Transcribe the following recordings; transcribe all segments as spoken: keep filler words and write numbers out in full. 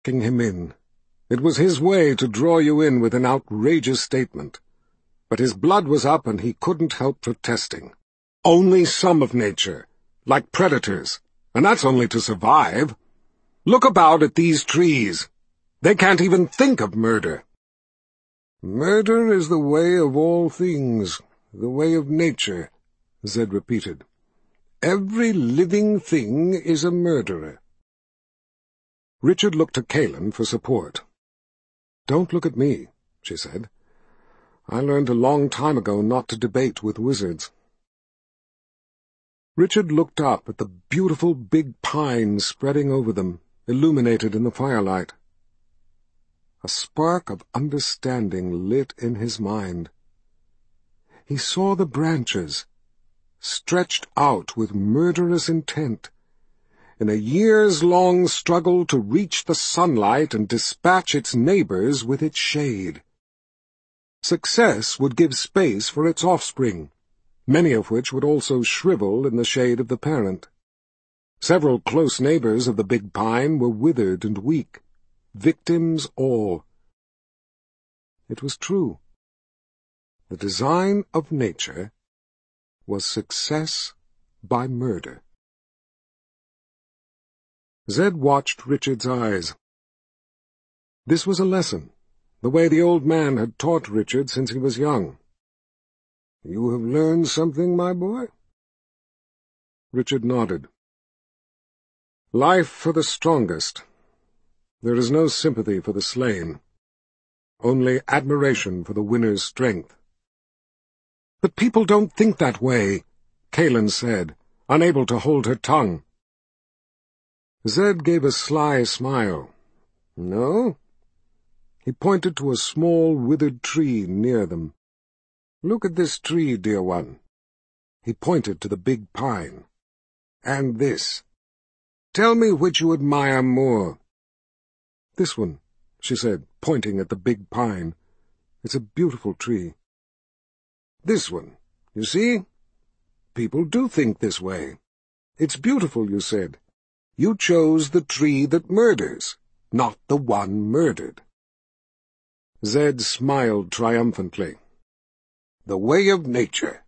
sucking him in. It was his way to draw you in with an outrageous statement. But his blood was up and he couldn't help protesting. Only some of nature, like predators, and that's only to survive. Look about at these trees. They can't even think of murder. Murder is the way of all things, the way of nature, Zed repeated. Every living thing is a murderer. Richard looked to Kaelin for support. Don't look at me, she said. I learned a long time ago not to debate with wizards. Richard looked up at the beautiful big pines spreading over them, illuminated in the firelight. A spark of understanding lit in his mind. He saw the branches, stretched out with murderous intent, in a years-long struggle to reach the sunlight and dispatch its neighbors with its shade. Success would give space for its offspring, many of which would also shrivel in the shade of the parent. Several close neighbors of the big pine were withered and weak, victims all. It was true. The design of nature was success by murder. Zed watched Richard's eyes. This was a lesson, the way the old man had taught Richard since he was young. You have learned something, my boy? Richard nodded. Life for the strongest. There is no sympathy for the slain. Only admiration for the winner's strength. But people don't think that way, Kaelin said, unable to hold her tongue. Zed gave a sly smile. No? He pointed to a small, withered tree near them. Look at this tree, dear one. He pointed to the big pine. And this. Tell me which you admire more. This one, she said, pointing at the big pine. It's a beautiful tree. This one, you see? People do think this way. It's beautiful, you said. You chose the tree that murders, not the one murdered. Zed smiled triumphantly. The way of nature.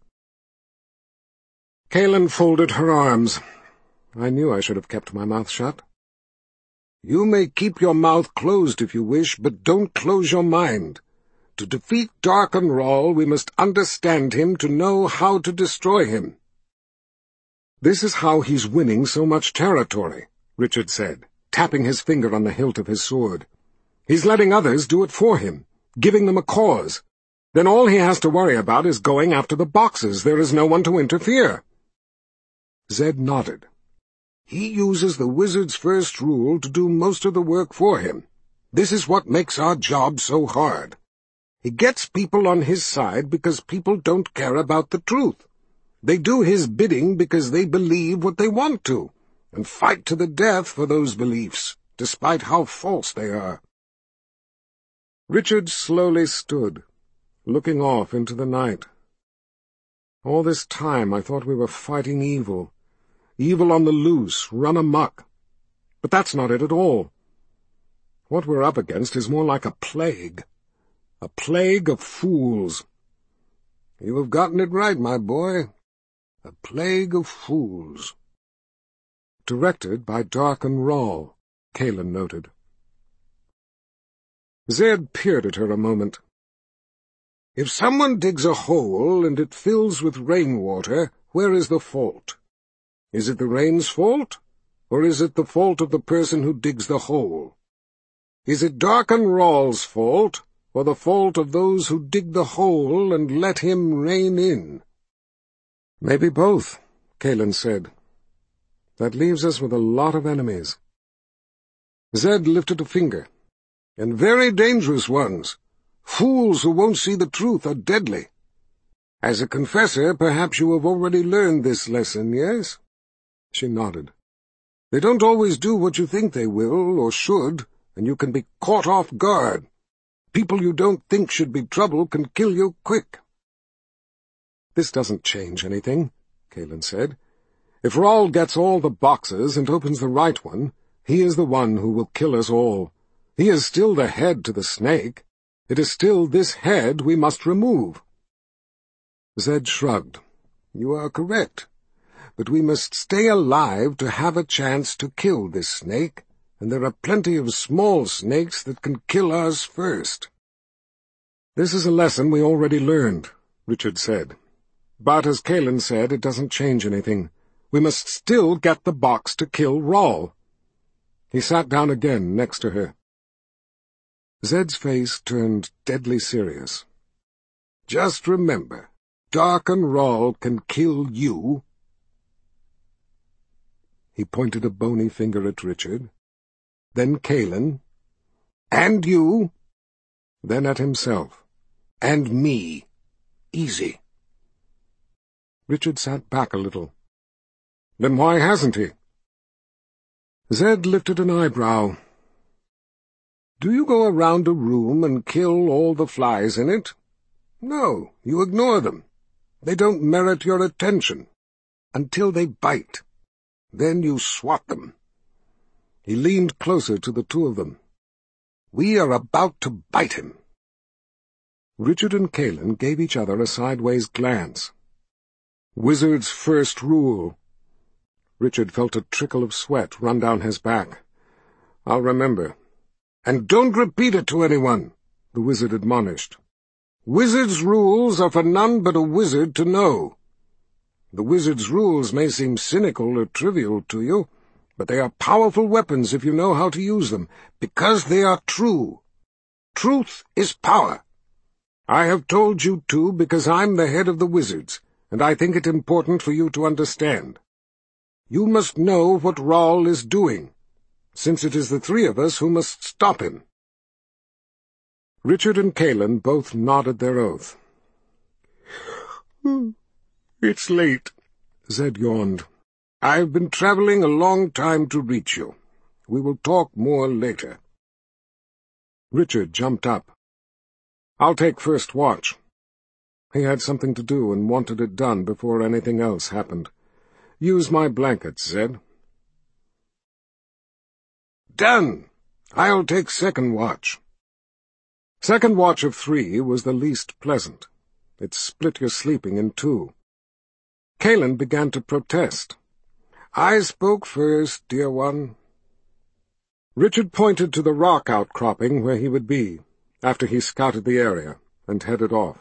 Kaelin folded her arms. I knew I should have kept my mouth shut. You may keep your mouth closed if you wish, but don't close your mind. To defeat Darkenrall, we must understand him to know how to destroy him. This is how he's winning so much territory, Richard said, tapping his finger on the hilt of his sword. He's letting others do it for him, giving them a cause. Then all he has to worry about is going after the boxes. There is no one to interfere. Zed nodded. He uses the wizard's first rule to do most of the work for him. This is what makes our job so hard. He gets people on his side because people don't care about the truth. They do his bidding because they believe what they want to, and fight to the death for those beliefs, despite how false they are. Richard slowly stood, looking off into the night. All this time I thought we were fighting evil. Evil on the loose, run amok. But that's not it at all. What we're up against is more like a plague. A plague of fools. You have gotten it right, my boy. A plague of fools. Directed by Darkenrall, Kaelin noted. Zed peered at her a moment. If someone digs a hole and it fills with rainwater, where is the fault? Is it the rain's fault, or is it the fault of the person who digs the hole? Is it Darkenrall's fault, or the fault of those who dig the hole and let him rain in? Maybe both, Kaelin said. That leaves us with a lot of enemies. Zed lifted a finger. And very dangerous ones. Fools who won't see the truth are deadly. As a confessor, perhaps you have already learned this lesson, yes? She nodded. They don't always do what you think they will, or should, and you can be caught off guard. People you don't think should be trouble can kill you quick. This doesn't change anything, Kaelin said. If Rahl gets all the boxes and opens the right one, he is the one who will kill us all, He is still the head to the snake. It is still this head we must remove." Zed shrugged. "You are correct. But we must stay alive to have a chance to kill this snake, and there are plenty of small snakes that can kill us first." "This is a lesson we already learned," Richard said. "But as Kalin said, it doesn't change anything. We must still get the box to kill Rawl." He sat down again next to her. Zed's face turned deadly serious. "Just remember, Darken Rawl can kill you." He pointed a bony finger at Richard, then Kalin, "And you," then at himself, "And me. Easy." Richard sat back a little. "Then why hasn't he?" Zed lifted an eyebrow. "Do you go around a room and kill all the flies in it? No, you ignore them. They don't merit your attention. Until they bite. Then you swat them." He leaned closer to the two of them. "We are about to bite him." Richard and Kalin gave each other a sideways glance. Wizard's first rule. Richard felt a trickle of sweat run down his back. "I'll remember." "And don't repeat it to anyone," the wizard admonished. "Wizard's rules are for none but a wizard to know. The wizard's rules may seem cynical or trivial to you, but they are powerful weapons if you know how to use them, because they are true. Truth is power. I have told you to because I'm the head of the wizards, and I think it important for you to understand. You must know what Rawl is doing, since it is the three of us who must stop him." Richard and Kalin both nodded their oath. "It's late," Zed yawned. "I've been traveling a long time to reach you. We will talk more later." Richard jumped up. "I'll take first watch." He had something to do and wanted it done before anything else happened. "Use my blankets, Zed." "Done. I'll take second watch." Second watch of three was the least pleasant. It split your sleeping in two. Kalin began to protest. "I spoke first, dear one." Richard pointed to the rock outcropping where he would be, after he scouted the area, and headed off.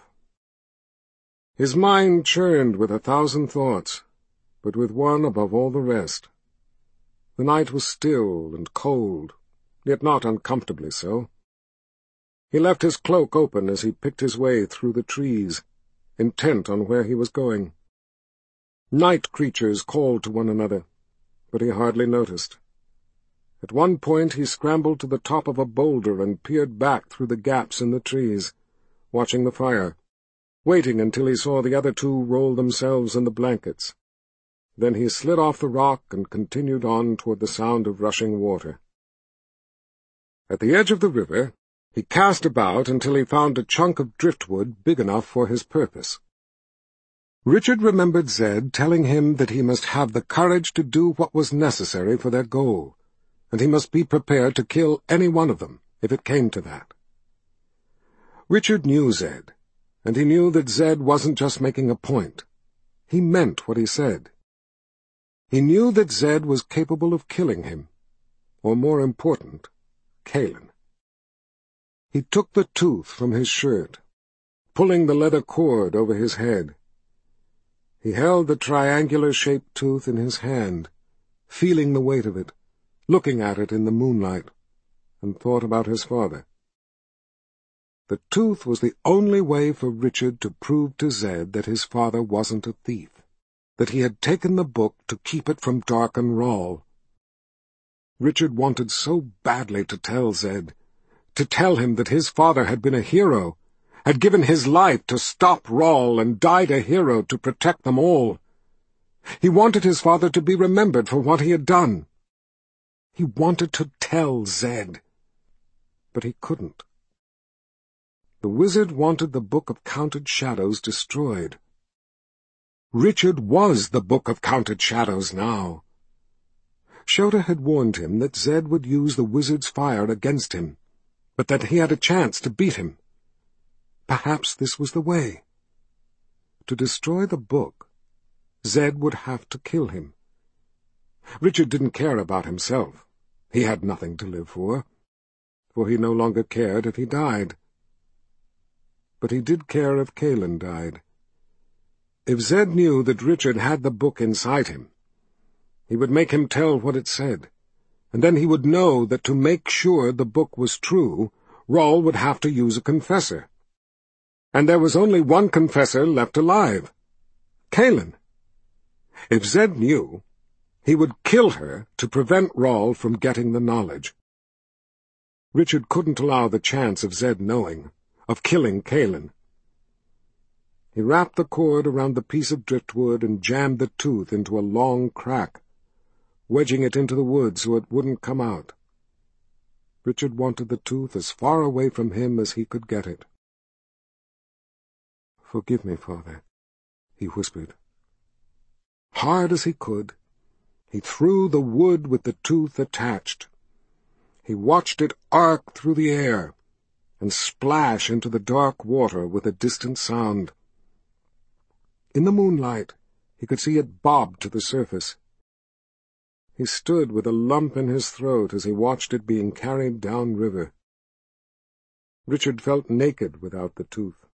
His mind churned with a thousand thoughts, but with one above all the rest. The night was still and cold, yet not uncomfortably so. He left his cloak open as he picked his way through the trees, intent on where he was going. Night creatures called to one another, but he hardly noticed. At one point he scrambled to the top of a boulder and peered back through the gaps in the trees, watching the fire, waiting until he saw the other two roll themselves in the blankets. Then he slid off the rock and continued on toward the sound of rushing water. At the edge of the river, he cast about until he found a chunk of driftwood big enough for his purpose. Richard remembered Zed telling him that he must have the courage to do what was necessary for their goal, and he must be prepared to kill any one of them, if it came to that. Richard knew Zed, and he knew that Zed wasn't just making a point. He meant what he said. He knew that Zed was capable of killing him, or more important, Kalin. He took the tooth from his shirt, pulling the leather cord over his head. He held the triangular-shaped tooth in his hand, feeling the weight of it, looking at it in the moonlight, and thought about his father. The tooth was the only way for Richard to prove to Zed that his father wasn't a thief, that he had taken the book to keep it from Darken Rawl. Richard wanted so badly to tell Zed, to tell him that his father had been a hero, had given his life to stop Rawl and died a hero to protect them all. He wanted his father to be remembered for what he had done. He wanted to tell Zed, but he couldn't. The wizard wanted the Book of Counted Shadows destroyed. Richard was the Book of Counted Shadows now. Shota had warned him that Zed would use the wizard's fire against him, but that he had a chance to beat him. Perhaps this was the way. To destroy the book, Zed would have to kill him. Richard didn't care about himself. He had nothing to live for, for he no longer cared if he died. But he did care if Kaelin died. If Zed knew that Richard had the book inside him, he would make him tell what it said, and then he would know that to make sure the book was true, Rawl would have to use a confessor. And there was only one confessor left alive, Kaelin. If Zed knew, he would kill her to prevent Rawl from getting the knowledge. Richard couldn't allow the chance of Zed knowing, of killing Kaelin. He wrapped the cord around the piece of driftwood and jammed the tooth into a long crack, wedging it into the wood so it wouldn't come out. Richard wanted the tooth as far away from him as he could get it. "Forgive me, Father," he whispered. Hard as he could, he threw the wood with the tooth attached. He watched it arc through the air and splash into the dark water with a distant sound. In the moonlight, he could see it bob to the surface. He stood with a lump in his throat as he watched it being carried downriver. Richard felt naked without the tooth.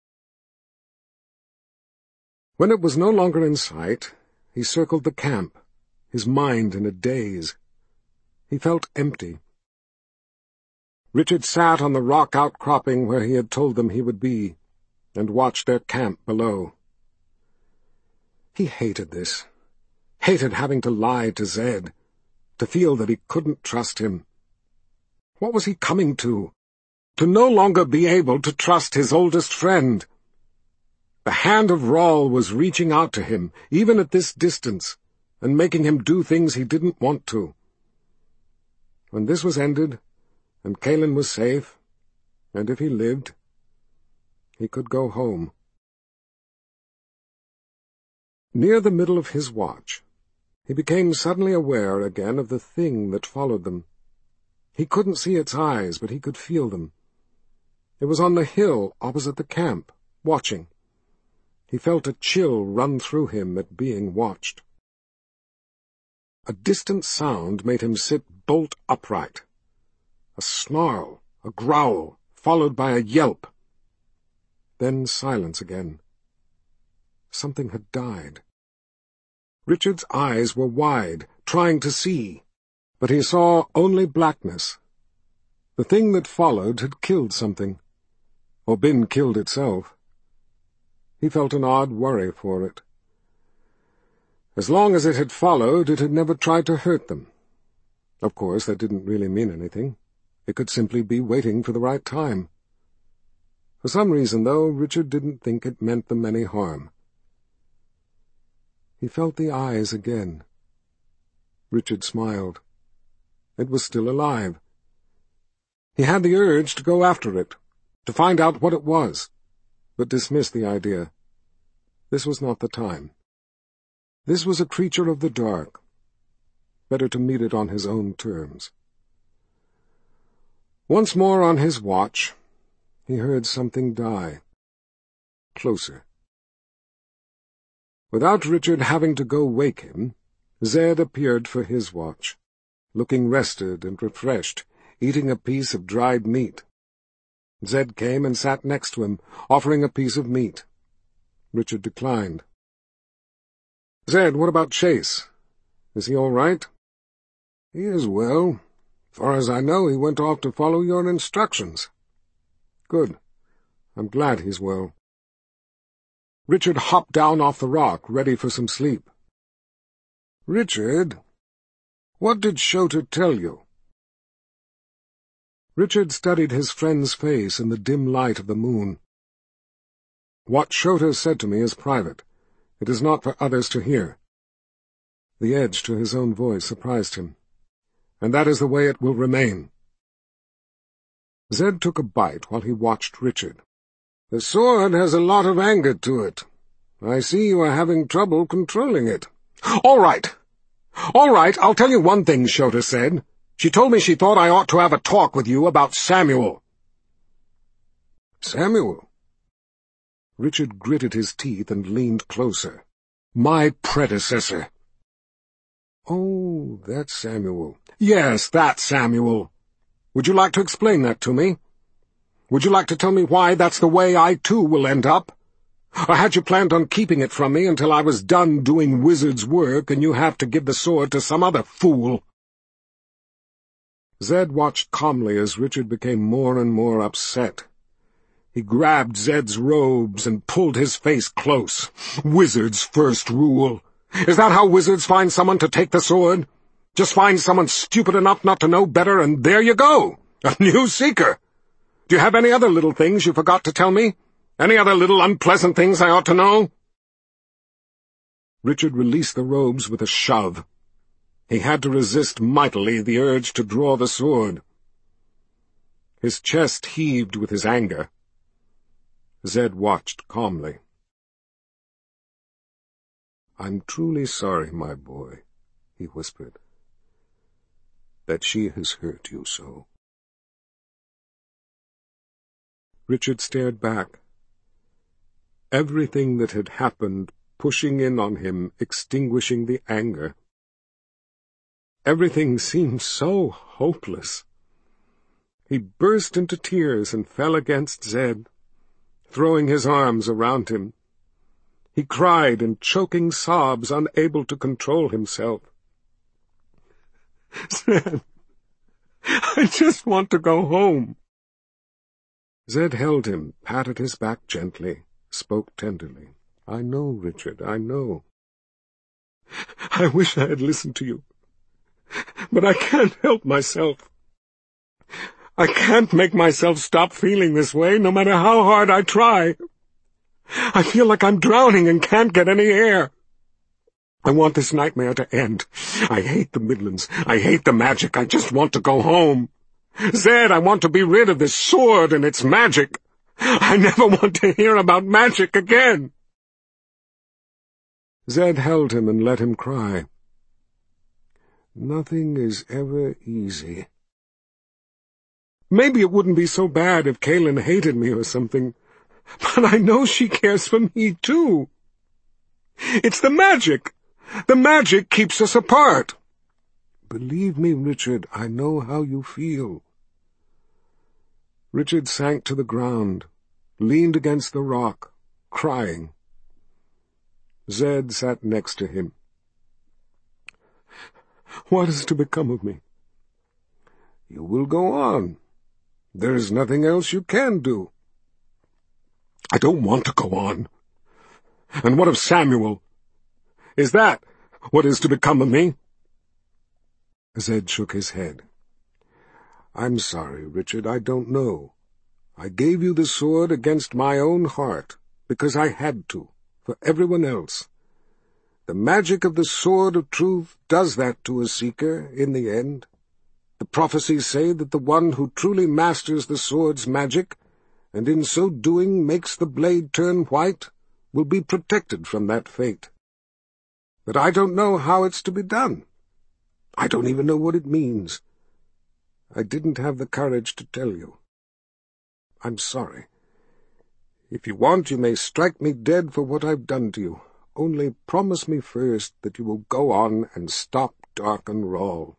When it was no longer in sight, he circled the camp, his mind in a daze. He felt empty. Richard sat on the rock outcropping where he had told them he would be, and watched their camp below. He hated this, hated having to lie to Zed, to feel that he couldn't trust him. What was he coming to? To no longer be able to trust his oldest friend. The hand of Rawl was reaching out to him, even at this distance, and making him do things he didn't want to. When this was ended, and Kaelin was safe, and if he lived, he could go home. Near the middle of his watch, he became suddenly aware again of the thing that followed them. He couldn't see its eyes, but he could feel them. It was on the hill opposite the camp, watching. He felt a chill run through him at being watched. A distant sound made him sit bolt upright. A snarl, a growl, followed by a yelp. Then silence again. Something had died. Richard's eyes were wide, trying to see, but he saw only blackness. The thing that followed had killed something, or been killed itself. He felt an odd worry for it. As long as it had followed, it had never tried to hurt them. Of course, that didn't really mean anything. It could simply be waiting for the right time. For some reason, though, Richard didn't think it meant them any harm. He felt the eyes again. Richard smiled. It was still alive. He had the urge to go after it, to find out what it was, but dismissed the idea. This was not the time. This was a creature of the dark. Better to meet it on his own terms. Once more on his watch, he heard something die. Closer. Without Richard having to go wake him, Zed appeared for his watch, looking rested and refreshed, eating a piece of dried meat. Zed came and sat next to him, offering a piece of meat. Richard declined. "Zed, what about Chase? Is he all right?" "He is well. Far as I know, he went off to follow your instructions." "Good. I'm glad he's well." Richard hopped down off the rock, ready for some sleep. "Richard, what did Shota tell you?" Richard studied his friend's face in the dim light of the moon. "What Shota said to me is private. It is not for others to hear." The edge to his own voice surprised him. "And that is the way it will remain." Zed took a bite while he watched Richard. "The sword has a lot of anger to it. I see you are having trouble controlling it." "All right. All right, I'll tell you one thing," Shota said. "She told me she thought I ought to have a talk with you about Samuel. Samuel. Richard gritted his teeth and leaned closer. My predecessor. Oh, that's Samuel. Yes, that's Samuel. Would you like to explain that to me? Would you like to tell me why that's the way I too will end up? Or had you planned on keeping it from me until I was done doing wizard's work and you have to give the sword to some other fool? Zed watched calmly as Richard became more and more upset. He grabbed Zed's robes and pulled his face close. Wizard's first rule. Is that how wizards find someone to take the sword? Just find someone stupid enough not to know better, and there you go! A new seeker! Do you have any other little things you forgot to tell me? Any other little unpleasant things I ought to know? Richard released the robes with a shove. He had to resist mightily the urge to draw the sword. His chest heaved with his anger. Zed watched calmly. I'm truly sorry, my boy, he whispered, that she has hurt you so. Richard stared back. Everything that had happened pushing in on him, extinguishing the anger. Everything seemed so hopeless. He burst into tears and fell against Zed, throwing his arms around him. He cried in choking sobs, unable to control himself. Zed, I just want to go home. Zed held him, patted his back gently, spoke tenderly. I know, Richard, I know. I wish I had listened to you, but I can't help myself. I can't make myself stop feeling this way, no matter how hard I try. I feel like I'm drowning and can't get any air. I want this nightmare to end. I hate the Midlands. I hate the magic. I just want to go home. Zed, I want to be rid of this sword and its magic. I never want to hear about magic again. Zed held him and let him cry. Nothing is ever easy. Maybe it wouldn't be so bad if Kaelin hated me or something, but I know she cares for me too. It's the magic. The magic keeps us apart. Believe me, Richard, I know how you feel. Richard sank to the ground, leaned against the rock, crying. Zed sat next to him. What is to become of me? You will go on. There is nothing else you can do. I don't want to go on. And what of Samuel? Is that what is to become of me? Zed shook his head. I'm sorry, Richard, I don't know. I gave you the sword against my own heart, because I had to, for everyone else. The magic of the sword of truth does that to a seeker, in the end. The prophecies say that the one who truly masters the sword's magic, and in so doing makes the blade turn white, will be protected from that fate. But I don't know how it's to be done. I don't even know what it means. I didn't have the courage to tell you. I'm sorry. If you want, you may strike me dead for what I've done to you. Only promise me first that you will go on and stop Darkenrall.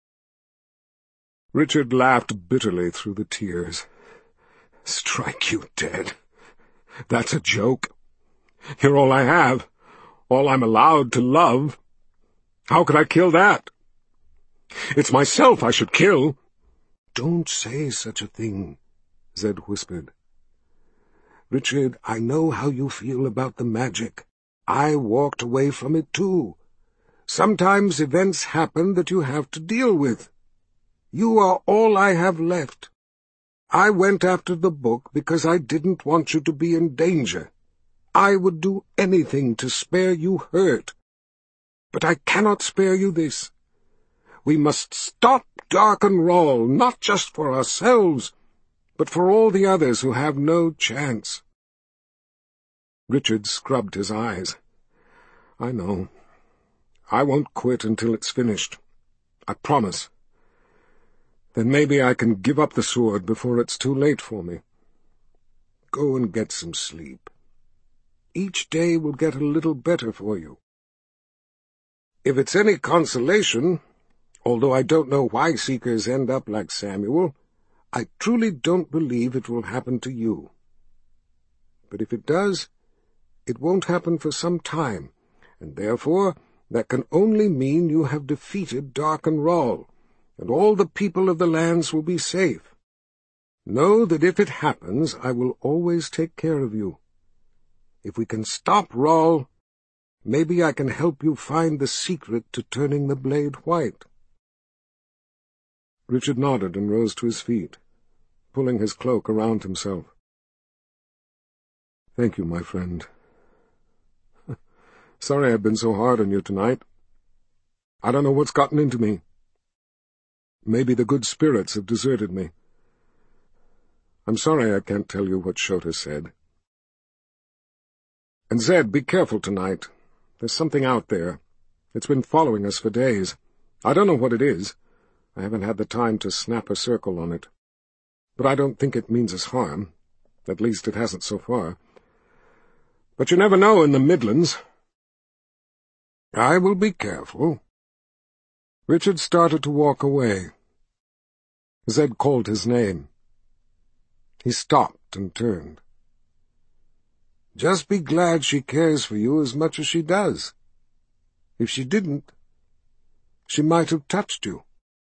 Richard laughed bitterly through the tears. Strike you dead? That's a joke. You're all I have, all I'm allowed to love. How could I kill that? It's myself I should kill. Don't say such a thing, Zed whispered. Richard, I know how you feel about the magic. I walked away from it too. Sometimes events happen that you have to deal with. You are all I have left. I went after the book because I didn't want you to be in danger. I would do anything to spare you hurt. But I cannot spare you this. We must stop Darkenrall, not just for ourselves, but for all the others who have no chance. Richard scrubbed his eyes. I know. I won't quit until it's finished. I promise. Then maybe I can give up the sword before it's too late for me. go and get some sleep. Each day will get a little better for you. If it's any consolation, although I don't know why seekers end up like Samuel, I truly don't believe it will happen to you. But if it does, it won't happen for some time, and therefore that can only mean you have defeated Darken Rahl, and all the people of the lands will be safe. Know that if it happens, I will always take care of you. If we can stop Rahl, maybe I can help you find the secret to turning the blade white." Richard nodded and rose to his feet, pulling his cloak around himself. "Thank you, my friend. Sorry I've been so hard on you tonight. I don't know what's gotten into me. Maybe the good spirits have deserted me. I'm sorry I can't tell you what Shota said. And Zed, be careful tonight. There's something out there. It's been following us for days. I don't know what it is. I haven't had the time to snap a circle on it. But I don't think it means us harm. At least it hasn't so far. But you never know in the Midlands." "I will be careful." Richard started to walk away. Zed called his name. He stopped and turned. "Just be glad she cares for you as much as she does. If she didn't, she might have touched you."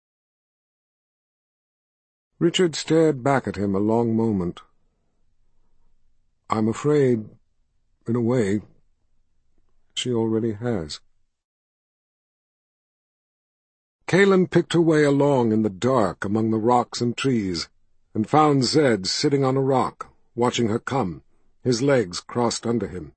Richard stared back at him a long moment. "I'm afraid, in a way, she already has." Kaelin picked her way along in the dark among the rocks and trees, and found Zed sitting on a rock, watching her come, his legs crossed under him.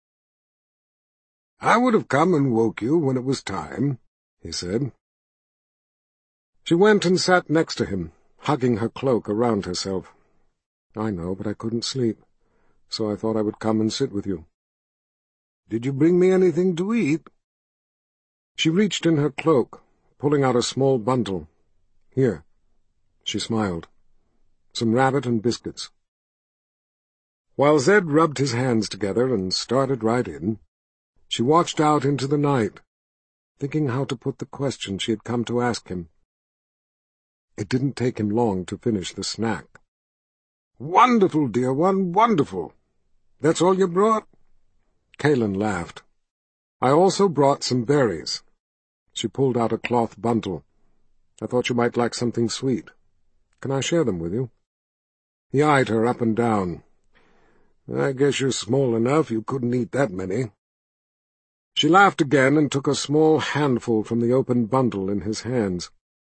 "I would have come and woke you when it was time," he said. She went and sat next to him, hugging her cloak around herself. "I know, but I couldn't sleep, so I thought I would come and sit with you." "Did you bring me anything to eat?" She reached in her cloak, pulling out a small bundle. "Here." She smiled. "Some rabbit and biscuits." While Zed rubbed his hands together and started right in, she watched out into the night, thinking how to put the question she had come to ask him. It didn't take him long to finish the snack. "Wonderful, dear one, wonderful! That's all you brought?" Kaelin laughed. "I also brought some berries." She pulled out a cloth bundle. "I thought you might like something sweet. Can I share them with you?" He eyed her up and down. "I guess you're small enough you couldn't eat that many." She laughed again and took a small handful from the open bundle in his hands.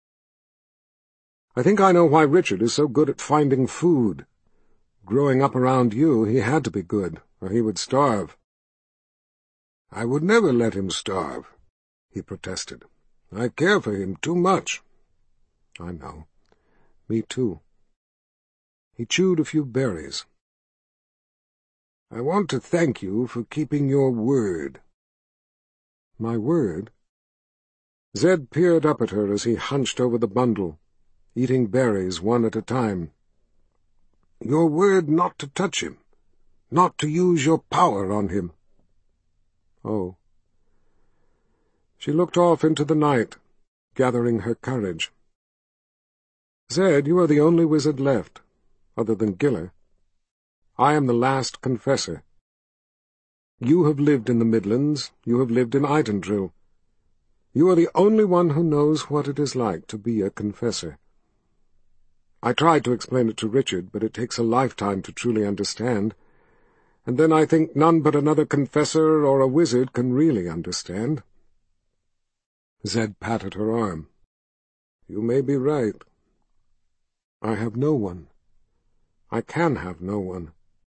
"I think I know why Richard is so good at finding food. Growing up around you, he had to be good, or he would starve." "I would never let him starve," he protested. "I care for him too much." "I know. Me too." He chewed a few berries. "I want to thank you for keeping your word." "My word?" Zed peered up at her as he hunched over the bundle, eating berries one at a time. "Your word not to touch him, not to use your power on him." "Oh." She looked off into the night, gathering her courage. "Zed, you are the only wizard left, other than Giller. I am the last confessor. You have lived in the Midlands, you have lived in Idendril. You are the only one who knows what it is like to be a confessor. I tried to explain it to Richard, but it takes a lifetime to truly understand, and then I think none but another confessor or a wizard can really understand." Zed patted her arm. "You may be right. I have no one. I can have no one."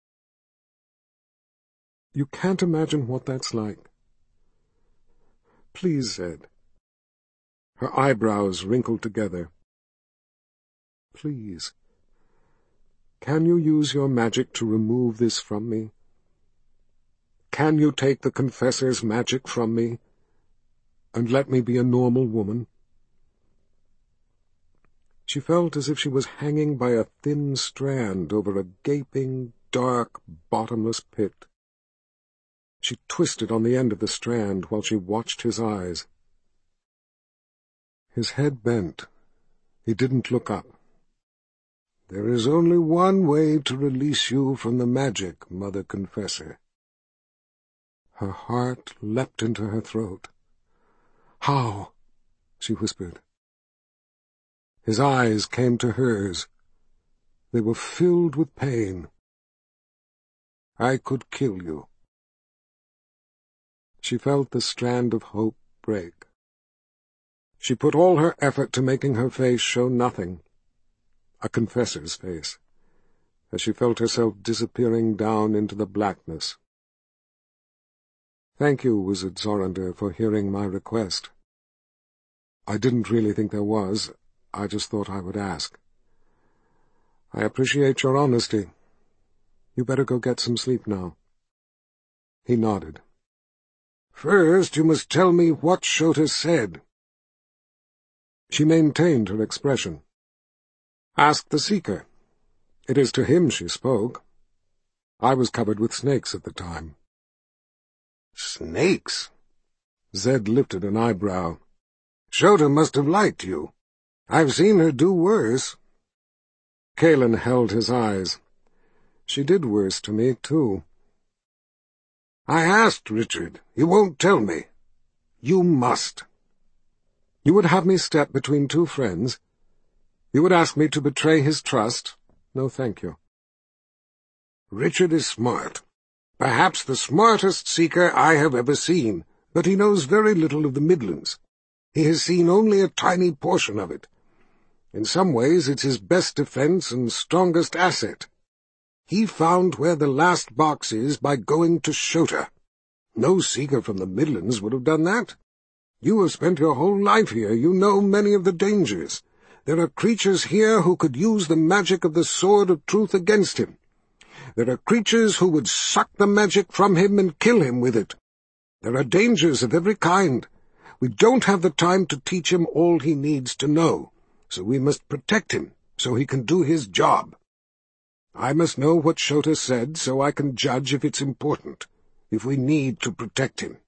"You can't imagine what that's like. Please, Zed." Her eyebrows wrinkled together. "Please. Can you use your magic to remove this from me? Can you take the confessor's magic from me and let me be a normal woman?" She felt as if she was hanging by a thin strand over a gaping, dark, bottomless pit. She twisted on the end of the strand while she watched his eyes. His head bent. He didn't look up. "There is only one way to release you from the magic, Mother Confessor." Her heart leapt into her throat. "How?" she whispered. His eyes came to hers. They were filled with pain. "I could kill you." She felt the strand of hope break. She put all her effort to making her face show nothing, a confessor's face, as she felt herself disappearing down into the blackness. "Thank you, Wizard Zorander, for hearing my request. I didn't really think there was. I just thought I would ask. I appreciate your honesty. You better go get some sleep now." He nodded. "First, you must tell me what Shota said." She maintained her expression. "Ask the Seeker. It is to him she spoke. I was covered with snakes at the time." "Snakes?" Zed lifted an eyebrow. "Shota must have liked you. I've seen her do worse." Kalen held his eyes. "She did worse to me, too." "I asked Richard. He won't tell me. You must." "You would have me step between two friends? You would ask me to betray his trust? No, thank you." "Richard is smart. Perhaps the smartest seeker I have ever seen, but he knows very little of the Midlands. He has seen only a tiny portion of it. In some ways it's his best defense and strongest asset. He found where the last box is by going to Shota. No seeker from the Midlands would have done that. You have spent your whole life here. You know many of the dangers. There are creatures here who could use the magic of the Sword of Truth against him. There are creatures who would suck the magic from him and kill him with it. There are dangers of every kind. We don't have the time to teach him all he needs to know, so we must protect him so he can do his job. I must know what Shota said so I can judge if it's important, if we need to protect him."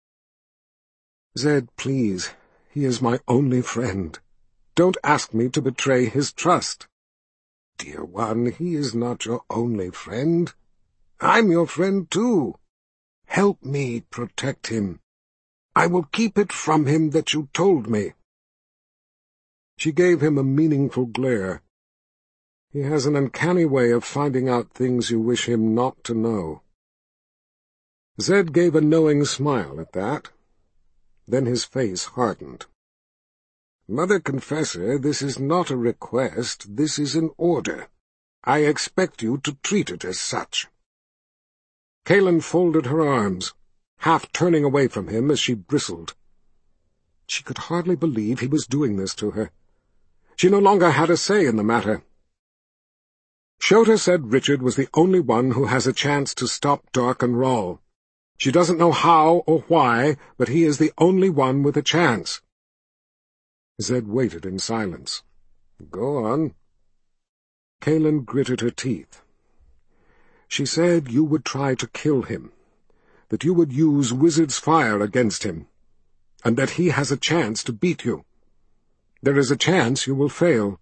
"Zed, please, he is my only friend. Don't ask me to betray his trust." "Dear one, he is not your only friend. I'm your friend, too. Help me protect him. I will keep it from him that you told me." She gave him a meaningful glare. He has an uncanny way of finding out things you wish him not to know. Zed gave a knowing smile at that. Then his face hardened. "Mother Confessor, this is not a request, this is an order. I expect you to treat it as such." Kalen folded her arms, half turning away from him as she bristled. She could hardly believe he was doing this to her. She no longer had a say in the matter. "Shota said Richard was the only one who has a chance to stop Dark and Rahl. She doesn't know how or why, but he is the only one with a chance." Zed waited in silence. "Go on." Kalen gritted her teeth. "She said you would try to kill him, that you would use wizard's fire against him, and that he has a chance to beat you. There is a chance you will fail."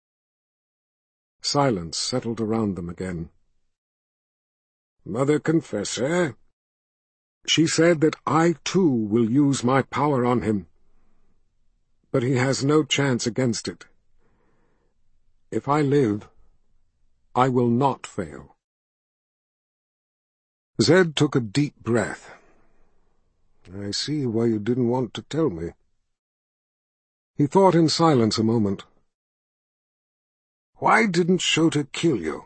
Silence settled around them again. "Mother Confessor?" "She said that I, too, will use my power on him. But he has no chance against it. If I live, I will not fail." Zed took a deep breath. "I see why you didn't want to tell me." He thought in silence a moment. "Why didn't Shota kill you?"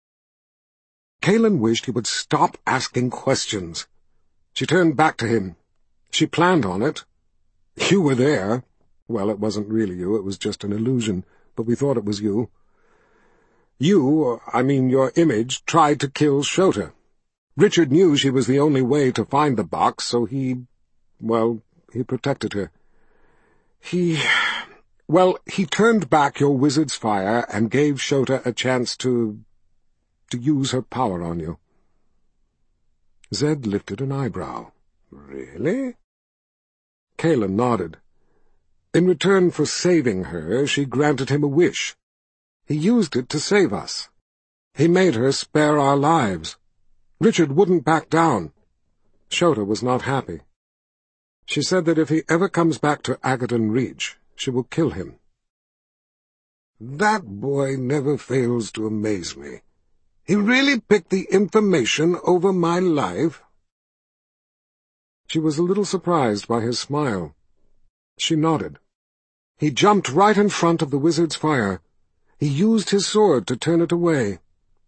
Kalen wished he would stop asking questions. She turned back to him. "She planned on it. You were there. Well, it wasn't really you, it was just an illusion, but we thought it was you. You, I mean your image, tried to kill Shota. Richard knew she was the only way to find the box, so he, well, he protected her. He, well, he turned back your wizard's fire and gave Shota a chance to, to use her power on you." Zed lifted an eyebrow. "Really?" Kayla nodded. In return for saving her, she granted him a wish. He used it to save us. He made her spare our lives. Richard wouldn't back down. Shota was not happy. She said that if he ever comes back to Agaton Reach, she will kill him. "That boy never fails to amaze me. He really picked the information over my life." She was a little surprised by his smile. She nodded. He jumped right in front of the wizard's fire. He used his sword to turn it away.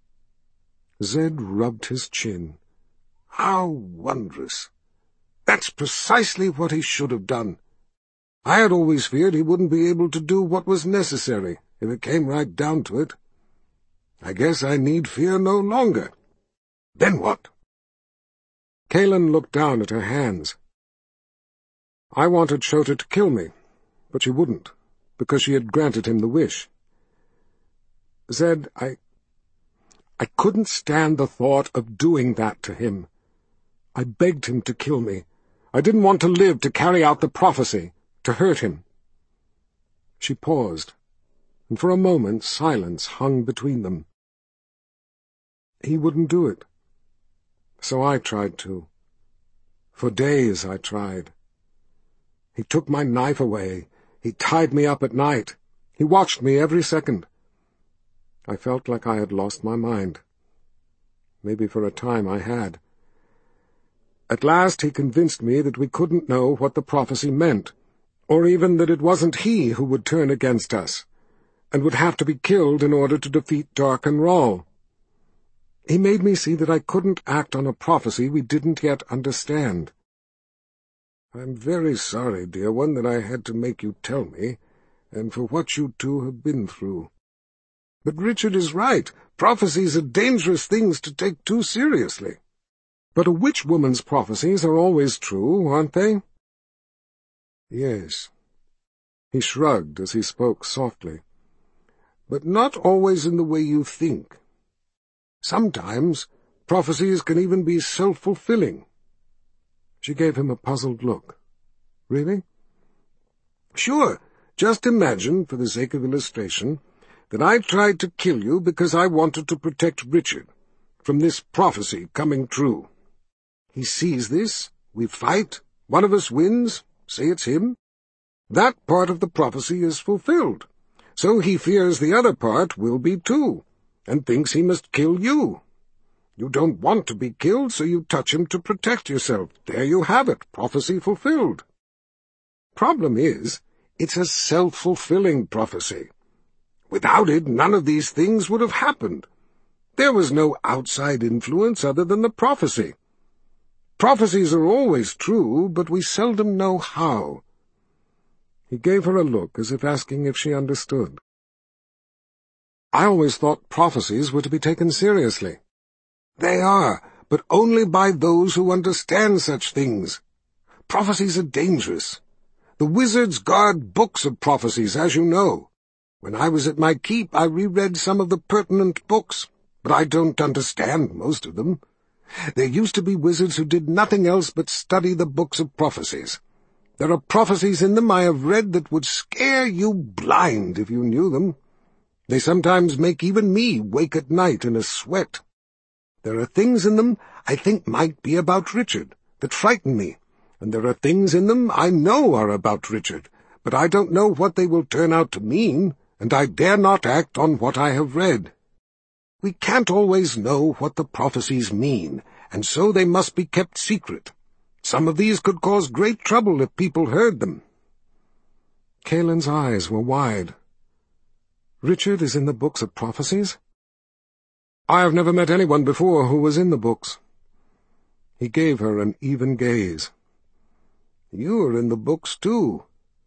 Zed rubbed his chin. "How wondrous! That's precisely what he should have done. I had always feared he wouldn't be able to do what was necessary, if it came right down to it. I guess I need fear no longer. Then what?" Kaelin looked down at her hands. "I wanted Shota to kill me, but she wouldn't, because she had granted him the wish. Zed, I... I couldn't stand the thought of doing that to him. I begged him to kill me. I didn't want to live to carry out the prophecy, to hurt him." She paused, and for a moment silence hung between them. He wouldn't do it. So I tried to. For days I tried. He took my knife away. He tied me up at night. He watched me every second. I felt like I had lost my mind. Maybe for a time I had. At last he convinced me that we couldn't know what the prophecy meant, or even that it wasn't he who would turn against us, and would have to be killed in order to defeat Darken Rahl. He made me see that I couldn't act on a prophecy we didn't yet understand. I'm very sorry, dear one, that I had to make you tell me, and for what you two have been through. But Richard is right. Prophecies are dangerous things to take too seriously. But a witch woman's prophecies are always true, aren't they? Yes. He shrugged as he spoke softly. But not always in the way you think. Sometimes prophecies can even be self-fulfilling. She gave him a puzzled look. Really? Sure. Just imagine, for the sake of illustration, that I tried to kill you because I wanted to protect Richard from this prophecy coming true. He sees this, we fight, one of us wins, say it's him. That part of the prophecy is fulfilled, so he fears the other part will be too, and thinks he must kill you. You don't want to be killed, so you touch him to protect yourself. There you have it, prophecy fulfilled. Problem is, it's a self-fulfilling prophecy. Without it, none of these things would have happened. There was no outside influence other than the prophecy. Prophecies are always true, but we seldom know how. He gave her a look as if asking if she understood. I always thought prophecies were to be taken seriously. They are, but only by those who understand such things. Prophecies are dangerous. The wizards guard books of prophecies, as you know. When I was at my keep, I reread some of the pertinent books, but I don't understand most of them. There used to be wizards who did nothing else but study the books of prophecies. There are prophecies in them I have read that would scare you blind if you knew them. They sometimes make even me wake at night in a sweat. There are things in them I think might be about Richard, that frighten me, and there are things in them I know are about Richard, but I don't know what they will turn out to mean, and I dare not act on what I have read. We can't always know what the prophecies mean, and so they must be kept secret. Some of these could cause great trouble if people heard them. Kaelin's eyes were wide. Richard is in the books of prophecies? I have never met anyone before who was in the books. He gave her an even gaze. You are in the books, too.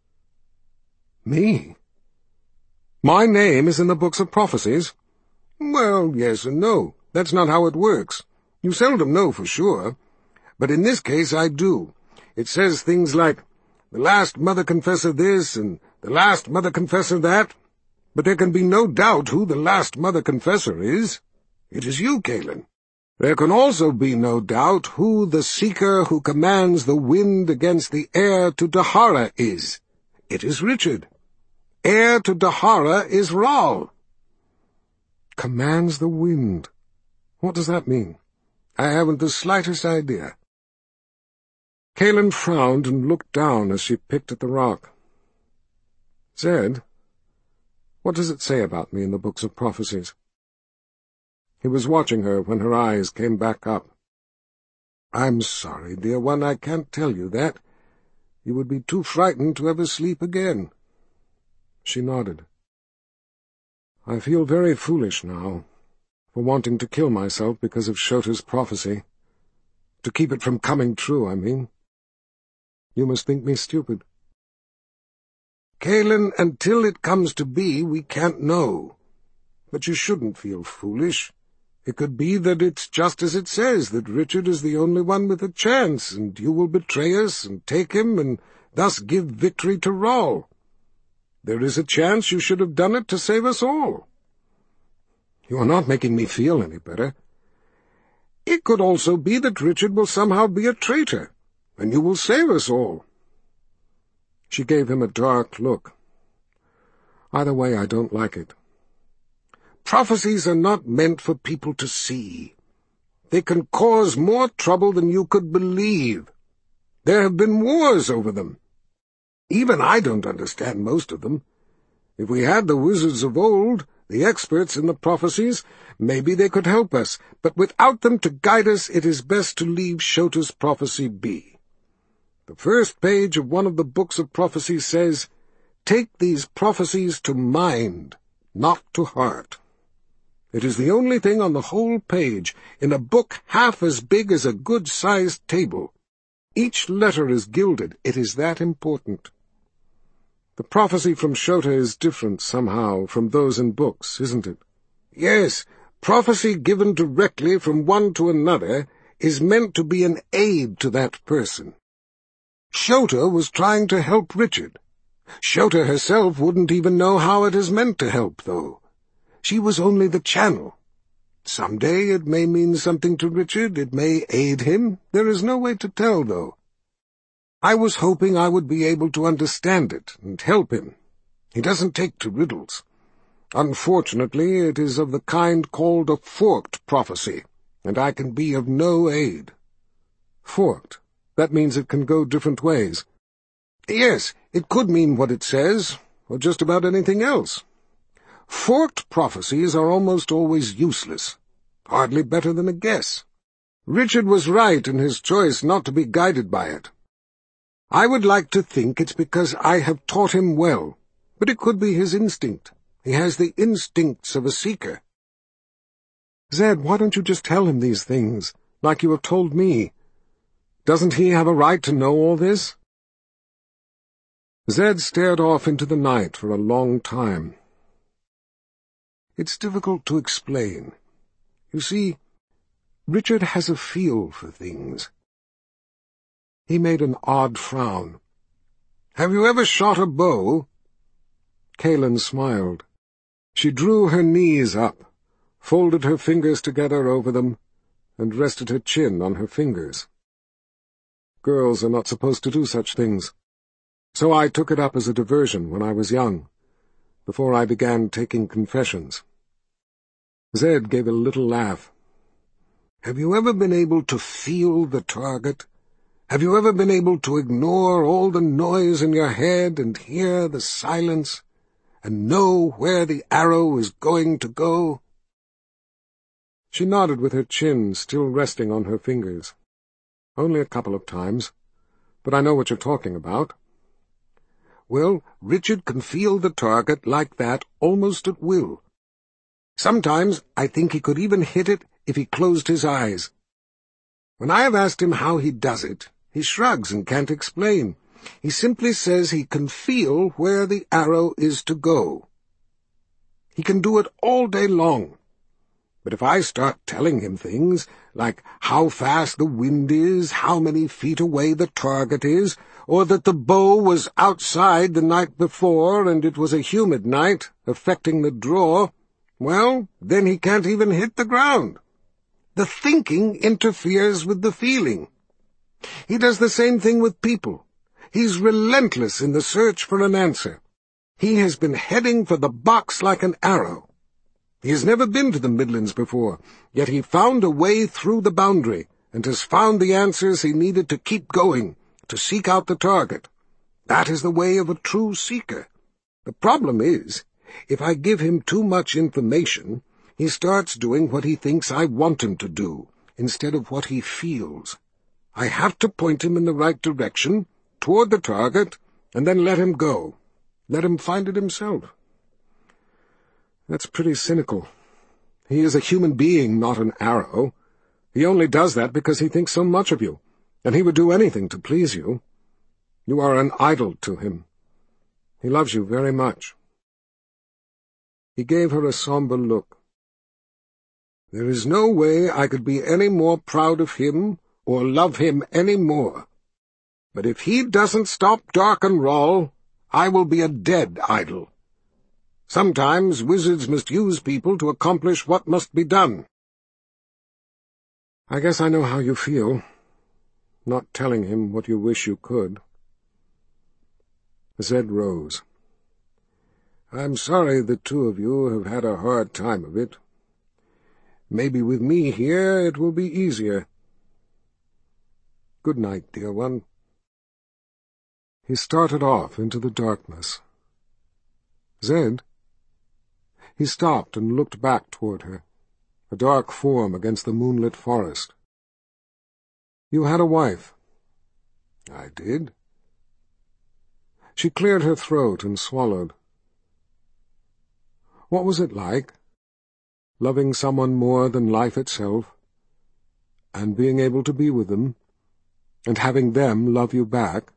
Me? My name is in the books of prophecies? Well, yes and no. That's not how it works. You seldom know for sure. But in this case I do. It says things like, the last Mother Confessor this, and the last Mother Confessor that. But there can be no doubt who the last Mother Confessor is. It is you, Kalin. There can also be no doubt who the seeker who commands the wind against the heir to Dahara is. It is Richard. Heir to Dahara is Rahl. Commands the wind. What does that mean? I haven't the slightest idea. Kalin frowned and looked down as she picked at the rock. Zed, what does it say about me in the books of prophecies? He was watching her when her eyes came back up. I'm sorry, dear one, I can't tell you that. You would be too frightened to ever sleep again. She nodded. I feel very foolish now, for wanting to kill myself because of Shota's prophecy. To keep it from coming true, I mean. You must think me stupid. Kalin, until it comes to be, we can't know. But you shouldn't feel foolish. It could be that it's just as it says, that Richard is the only one with a chance, and you will betray us and take him, and thus give victory to Rahl. There is a chance you should have done it to save us all. You are not making me feel any better. It could also be that Richard will somehow be a traitor, and you will save us all. She gave him a dark look. Either way, I don't like it. Prophecies are not meant for people to see. They can cause more trouble than you could believe. There have been wars over them. Even I don't understand most of them. If we had the wizards of old, the experts in the prophecies, maybe they could help us, but without them to guide us, it is best to leave Shota's prophecy be. The first page of one of the books of prophecies says, "Take these prophecies to mind, not to heart." It is the only thing on the whole page, in a book half as big as a good-sized table. Each letter is gilded. It is that important. The prophecy from Shota is different, somehow, from those in books, isn't it? Yes, prophecy given directly from one to another is meant to be an aid to that person. Shota was trying to help Richard. Shota herself wouldn't even know how it is meant to help, though. She was only the channel. Some day it may mean something to Richard, it may aid him. There is no way to tell, though. I was hoping I would be able to understand it and help him. He doesn't take to riddles. Unfortunately, it is of the kind called a forked prophecy, and I can be of no aid. Forked? That means it can go different ways. Yes, it could mean what it says, or just about anything else. Forked prophecies are almost always useless, hardly better than a guess. Richard was right in his choice not to be guided by it. I would like to think it's because I have taught him well, but it could be his instinct. He has the instincts of a seeker. Zed, why don't you just tell him these things, like you have told me? Doesn't he have a right to know all this? Zed stared off into the night for a long time. It's difficult to explain. You see, Richard has a feel for things. He made an odd frown. Have you ever shot a bow? Kalin smiled. She drew her knees up, folded her fingers together over them, and rested her chin on her fingers. Girls are not supposed to do such things. So I took it up as a diversion when I was young, before I began taking confessions. Zed gave a little laugh. Have you ever been able to feel the target? Have you ever been able to ignore all the noise in your head and hear the silence, and know where the arrow is going to go? She nodded with her chin still resting on her fingers. Only a couple of times, but I know what you're talking about. Well, Richard can feel the target like that almost at will. Sometimes I think he could even hit it if he closed his eyes. When I have asked him how he does it, he shrugs and can't explain. He simply says he can feel where the arrow is to go. He can do it all day long. But if I start telling him things, like how fast the wind is, how many feet away the target is, or that the bow was outside the night before and it was a humid night, affecting the draw, Well, then he can't even hit the ground. The thinking interferes with the feeling. He does the same thing with people. He's relentless in the search for an answer. He has been heading for the box like an arrow. He has never been to the Midlands before, yet he found a way through the boundary, and has found the answers he needed to keep going, to seek out the target. That is the way of a true seeker. The problem is, if I give him too much information, he starts doing what he thinks I want him to do, instead of what he feels. I have to point him in the right direction, toward the target, and then let him go. Let him find it himself. That's pretty cynical. He is a human being, not an arrow. He only does that because he thinks so much of you, and he would do anything to please you. You are an idol to him. He loves you very much. He gave her a somber look. There is no way I could be any more proud of him or love him any more. But if he doesn't stop Dark and Rahl, I will be a dead idol. Sometimes wizards must use people to accomplish what must be done. I guess I know how you feel, not telling him what you wish you could. Zed rose. I'm sorry the two of you have had a hard time of it. Maybe with me here it will be easier. Good night, dear one. He started off into the darkness. Zed? He stopped and looked back toward her, a dark form against the moonlit forest. You had a wife. I did. She cleared her throat and swallowed. What was it like, loving someone more than life itself, and being able to be with them, and having them love you back?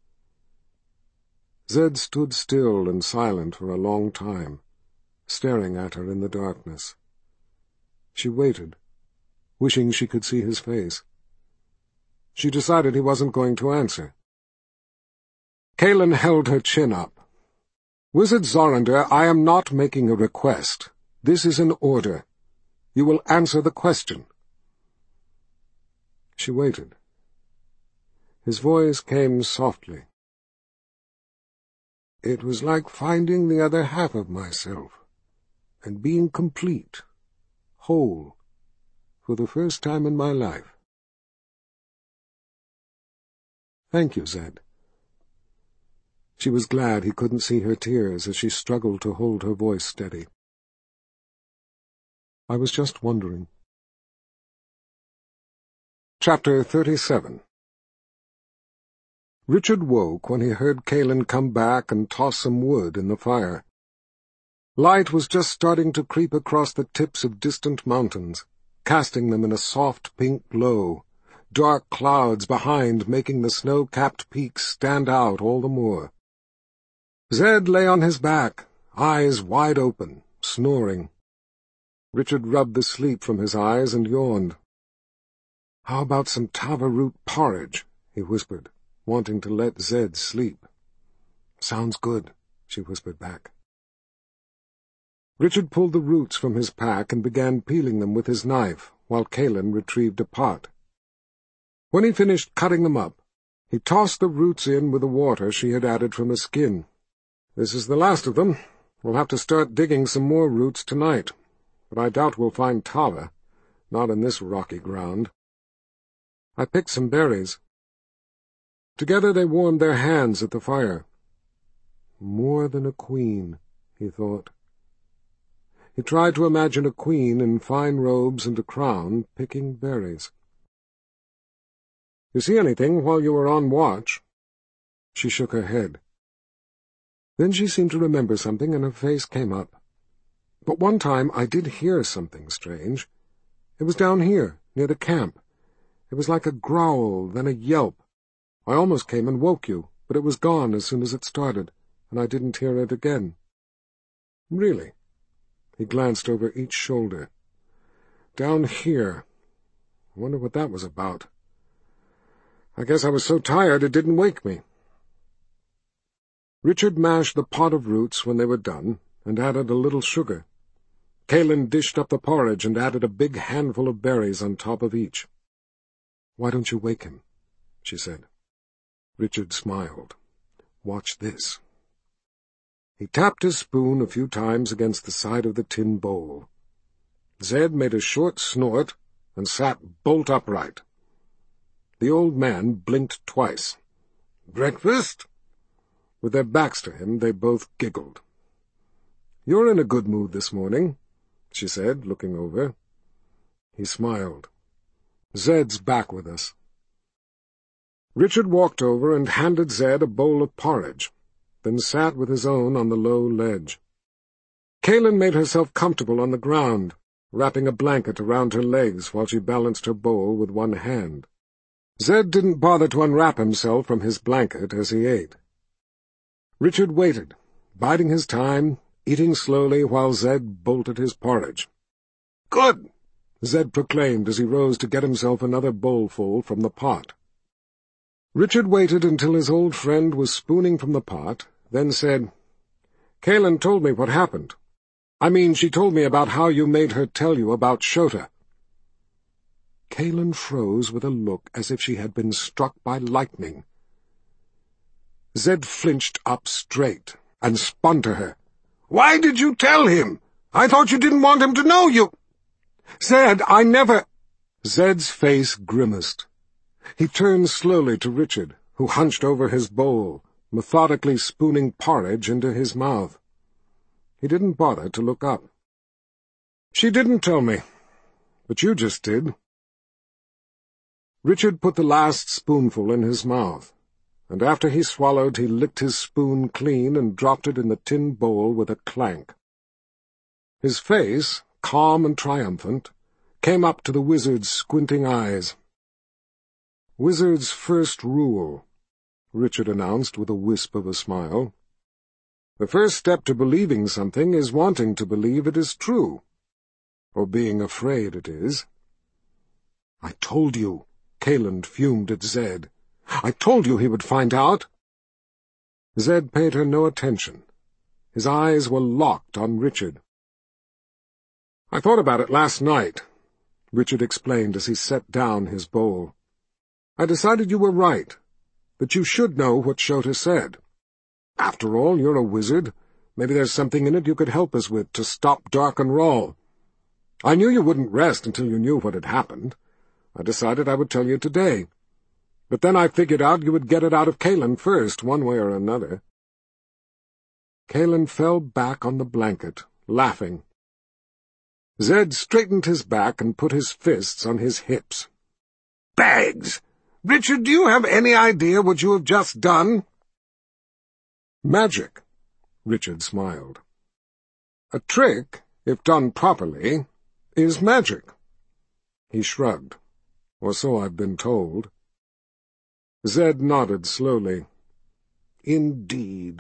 Zed stood still and silent for a long time, staring at her in the darkness. She waited, wishing she could see his face. She decided he wasn't going to answer. Kaelin held her chin up. Wizard Zorander, I am not making a request. This is an order. You will answer the question. She waited. His voice came softly. It was like finding the other half of myself, and being complete, whole, for the first time in my life. Thank you, Zed. She was glad he couldn't see her tears as she struggled to hold her voice steady. I was just wondering. Chapter thirty-seven. Richard woke when he heard Kaelin come back and toss some wood in the fire. Light was just starting to creep across the tips of distant mountains, casting them in a soft pink glow, dark clouds behind making the snow-capped peaks stand out all the more. Zed lay on his back, eyes wide open, snoring. Richard rubbed the sleep from his eyes and yawned. "How about some tava root porridge?" he whispered, wanting to let Zed sleep. "Sounds good," she whispered back. Richard pulled the roots from his pack and began peeling them with his knife, while Kaelin retrieved a pot. When he finished cutting them up, he tossed the roots in with the water she had added from the skin. "This is the last of them. We'll have to start digging some more roots tonight, but I doubt we'll find tava, not in this rocky ground." I picked some berries. Together they warmed their hands at the fire. More than a queen, he thought. He tried to imagine a queen in fine robes and a crown, picking berries. "You see anything while you were on watch?" She shook her head. Then she seemed to remember something, and her face came up. "But one time I did hear something strange. It was down here, near the camp. It was like a growl, then a yelp. I almost came and woke you, but it was gone as soon as it started, and I didn't hear it again." "Really?" He glanced over each shoulder. "Down here. I wonder what that was about. I guess I was so tired it didn't wake me." Richard mashed the pot of roots when they were done, and added a little sugar. Kaelin dished up the porridge and added a big handful of berries on top of each. "Why don't you wake him?" she said. Richard smiled. "Watch this." He tapped his spoon a few times against the side of the tin bowl. Zed made a short snort and sat bolt upright. The old man blinked twice. "Breakfast?" With their backs to him, they both giggled. "You're in a good mood this morning," she said, looking over. He smiled. "Zed's back with us." Richard walked over and handed Zed a bowl of porridge, then sat with his own on the low ledge. Kaelin made herself comfortable on the ground, wrapping a blanket around her legs while she balanced her bowl with one hand. Zed didn't bother to unwrap himself from his blanket as he ate. Richard waited, biding his time, eating slowly while Zed bolted his porridge. "Good!" Zed proclaimed as he rose to get himself another bowlful from the pot. Richard waited until his old friend was spooning from the pot, then said, "Kaelin told me what happened. I mean, she told me about how you made her tell you about Shota." Kaelin froze with a look as if she had been struck by lightning. Zed flinched up straight and spun to her. "Why did you tell him? I thought you didn't want him to know you." "Zed, I never—" Zed's face grimaced. He turned slowly to Richard, who hunched over his bowl, methodically spooning porridge into his mouth. He didn't bother to look up. "She didn't tell me, but you just did." Richard put the last spoonful in his mouth, and after he swallowed he licked his spoon clean and dropped it in the tin bowl with a clank. His face, calm and triumphant, came up to the wizard's squinting eyes. "Wizard's first rule," Richard announced with a wisp of a smile. "The first step to believing something is wanting to believe it is true, or being afraid it is." "I told you," Kaelin fumed at Zed. "I told you he would find out." Zed paid her no attention. His eyes were locked on Richard. "I thought about it last night," Richard explained as he set down his bowl. "I decided you were right, that you should know what Shota said. After all, you're a wizard. Maybe there's something in it you could help us with to stop Dark and Rahl. I knew you wouldn't rest until you knew what had happened. I decided I would tell you today. But then I figured out you would get it out of Kaelin first, one way or another." Kaelin fell back on the blanket, laughing. Zed straightened his back and put his fists on his hips. "Bags! Richard, do you have any idea what you have just done?" "Magic," Richard smiled. "A trick, if done properly, is magic." He shrugged. "Or so I've been told." Zed nodded slowly. "Indeed."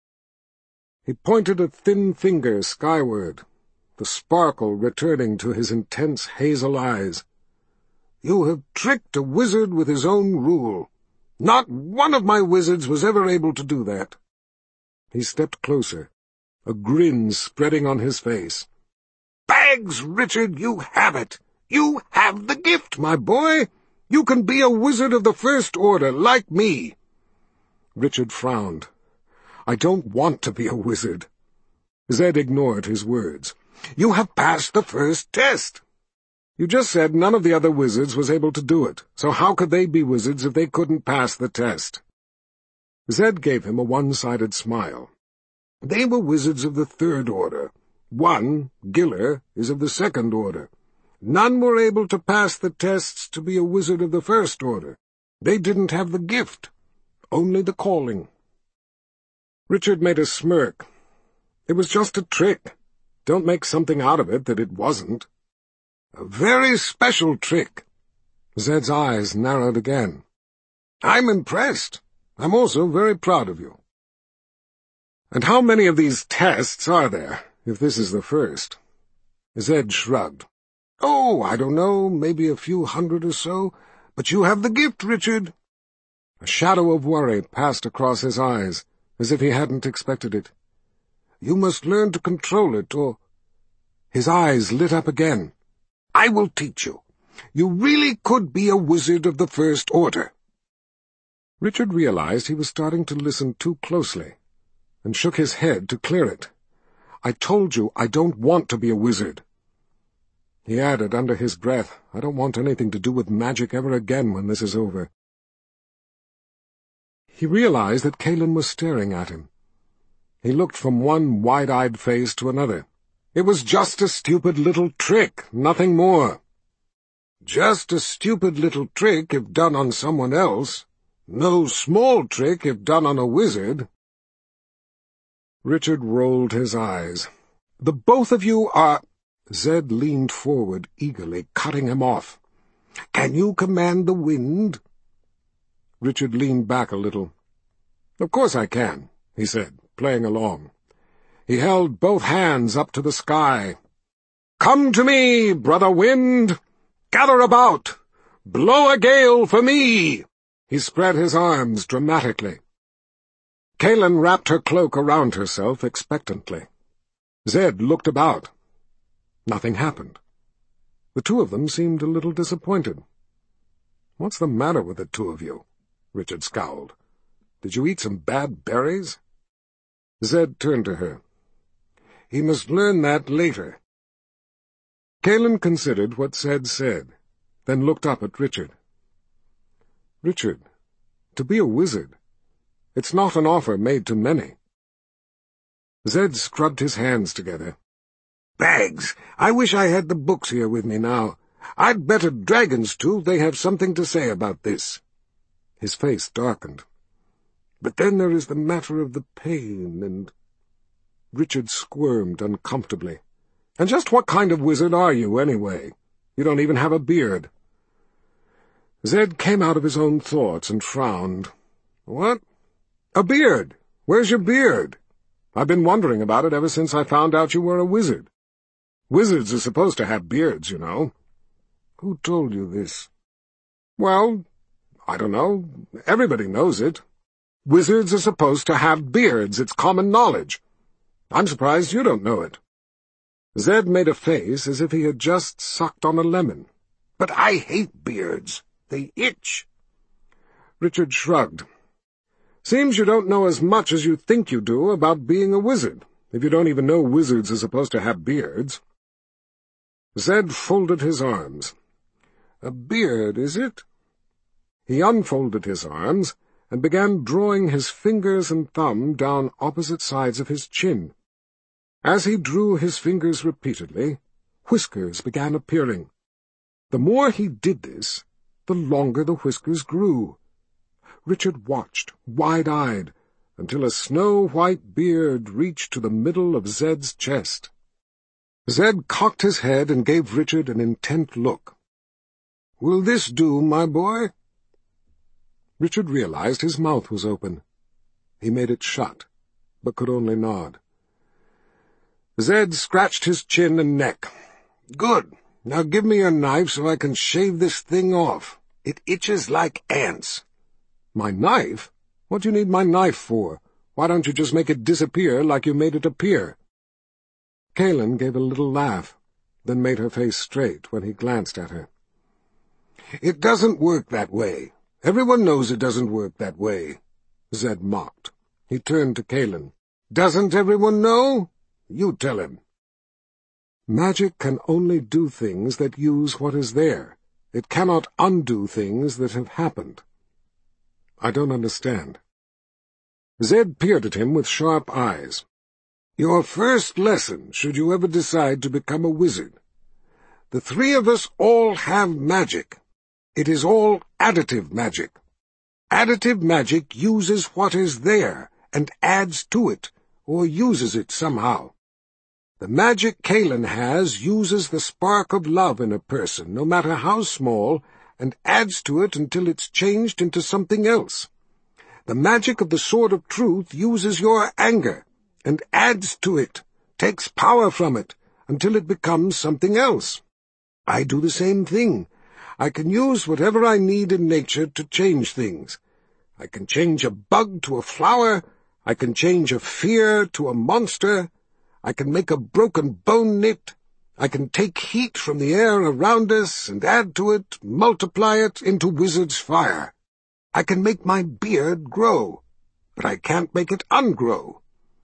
He pointed a thin finger skyward, the sparkle returning to his intense hazel eyes. "You have tricked a wizard with his own rule. Not one of my wizards was ever able to do that." He stepped closer, a grin spreading on his face. "Bags, Richard, you have it! You have the gift, my boy! You can be a wizard of the First Order, like me." Richard frowned. "I don't want to be a wizard." Zed ignored his words. "You have passed the first test." "You just said none of the other wizards was able to do it, so how could they be wizards if they couldn't pass the test?" Zed gave him a one-sided smile. "They were wizards of the Third Order. One, Giller, is of the Second Order. None were able to pass the tests to be a wizard of the First Order. They didn't have the gift, only the calling." Richard made a smirk. "It was just a trick. Don't make something out of it that it wasn't." "A very special trick." Zed's eyes narrowed again. "I'm impressed. I'm also very proud of you." "And how many of these tests are there, if this is the first?" Zed shrugged. "Oh, I don't know, maybe a few hundred or so. But you have the gift, Richard." A shadow of worry passed across his eyes, as if he hadn't expected it. "You must learn to control it, or—" His eyes lit up again. "I will teach you. You really could be a wizard of the first order." Richard realized he was starting to listen too closely, and shook his head to clear it. "I told you I don't want to be a wizard." He added under his breath, "I don't want anything to do with magic ever again when this is over." He realized that Kalin was staring at him. He looked from one wide-eyed face to another. "It was just a stupid little trick, nothing more." "Just a stupid little trick if done on someone else. No small trick if done on a wizard." Richard rolled his eyes. "The both of you are—" Zed leaned forward eagerly, cutting him off. "Can you command the wind?" Richard leaned back a little. "Of course I can," he said, playing along. He held both hands up to the sky. "Come to me, brother wind! Gather about! Blow a gale for me!" He spread his arms dramatically. Kalin wrapped her cloak around herself expectantly. Zed looked about. Nothing happened. The two of them seemed a little disappointed. "What's the matter with the two of you?" Richard scowled. "Did you eat some bad berries?" Zed turned to her. "He must learn that later." Kalin considered what Zed said, then looked up at Richard. "Richard, to be a wizard, it's not an offer made to many." Zed scrubbed his hands together. "Bags, I wish I had the books here with me now. I'd bet a dragon's tooth they have something to say about this." His face darkened. "But then there is the matter of the pain and—" Richard squirmed uncomfortably. "And just what kind of wizard are you, anyway? You don't even have a beard." Zed came out of his own thoughts and frowned. "What? A beard? Where's your beard? I've been wondering about it ever since I found out you were a wizard. Wizards are supposed to have beards, you know." "Who told you this?" "Well, I don't know. Everybody knows it. Wizards are supposed to have beards. It's common knowledge. I'm surprised you don't know it." Zed made a face as if he had just sucked on a lemon. "But I hate beards. They itch." Richard shrugged. "Seems you don't know as much as you think you do about being a wizard, if you don't even know wizards are supposed to have beards." Zed folded his arms. "A beard, is it?" He unfolded his arms and began drawing his fingers and thumb down opposite sides of his chin. As he drew his fingers repeatedly, whiskers began appearing. The more he did this, the longer the whiskers grew. Richard watched, wide-eyed, until a snow-white beard reached to the middle of Zed's chest. Zed cocked his head and gave Richard an intent look. "Will this do, my boy?" Richard realized his mouth was open. He made it shut, but could only nod. Zed scratched his chin and neck. "Good. Now give me your knife so I can shave this thing off. It itches like ants." "My knife? What do you need my knife for? Why don't you just make it disappear like you made it appear?" Kalin gave a little laugh, then made her face straight when he glanced at her. "It doesn't work that way. Everyone knows it doesn't work that way," Zed mocked. He turned to Kalin. "Doesn't everyone know? You tell him." "Magic can only do things that use what is there. It cannot undo things that have happened." "I don't understand." Zed peered at him with sharp eyes. "Your first lesson, should you ever decide to become a wizard. The three of us all have magic. It is all additive magic. Additive magic uses what is there and adds to it, or uses it somehow. The magic Kalin has uses the spark of love in a person, no matter how small, and adds to it until it's changed into something else. The magic of the Sword of Truth uses your anger, and adds to it, takes power from it, until it becomes something else. I do the same thing. I can use whatever I need in nature to change things. I can change a bug to a flower. I can change a fear to a monster. I can make a broken bone knit. I can take heat from the air around us and add to it, multiply it into wizard's fire. I can make my beard grow, but I can't make it ungrow.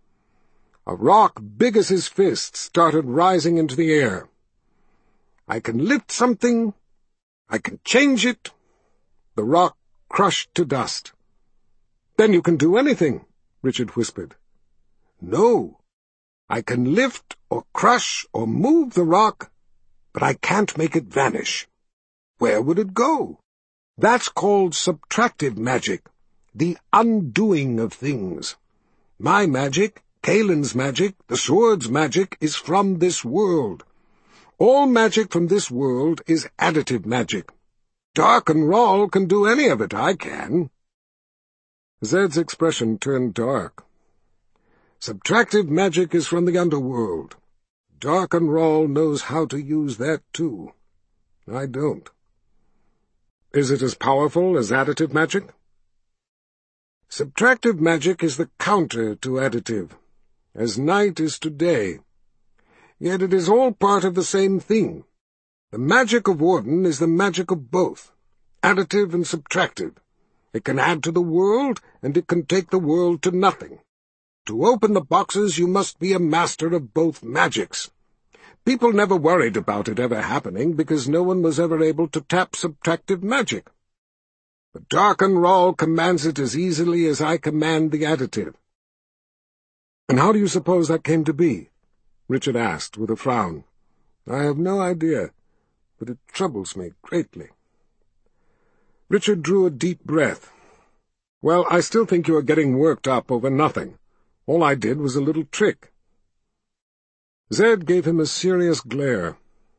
A rock big as his fist started rising into the air. I can lift something. I can change it. The rock crushed to dust. Then you can do anything, Richard whispered. No. I can lift or crush or move the rock, but I can't make it vanish. Where would it go? That's called subtractive magic, the undoing of things. My magic, Kalen's magic, the sword's magic, is from this world. All magic from this world is additive magic. Darkenrahl can do any of it, I can. Zed's expression turned dark. Subtractive magic is from the underworld. Darkenrahl knows how to use that, too. I don't. Is it as powerful as additive magic? Subtractive magic is the counter to additive, as night is to day. Yet it is all part of the same thing. The magic of Warden is the magic of both, additive and subtractive. It can add to the world, and it can take the world to nothing. To open the boxes, you must be a master of both magics. People never worried about it ever happening, because no one was ever able to tap subtractive magic. But Darkenrahl commands it as easily as I command the additive. And how do you suppose that came to be? Richard asked with a frown. I have no idea, but it troubles me greatly. Richard drew a deep breath. Well, I still think you are getting worked up over nothing. All I did was a little trick. Zed gave him a serious glare.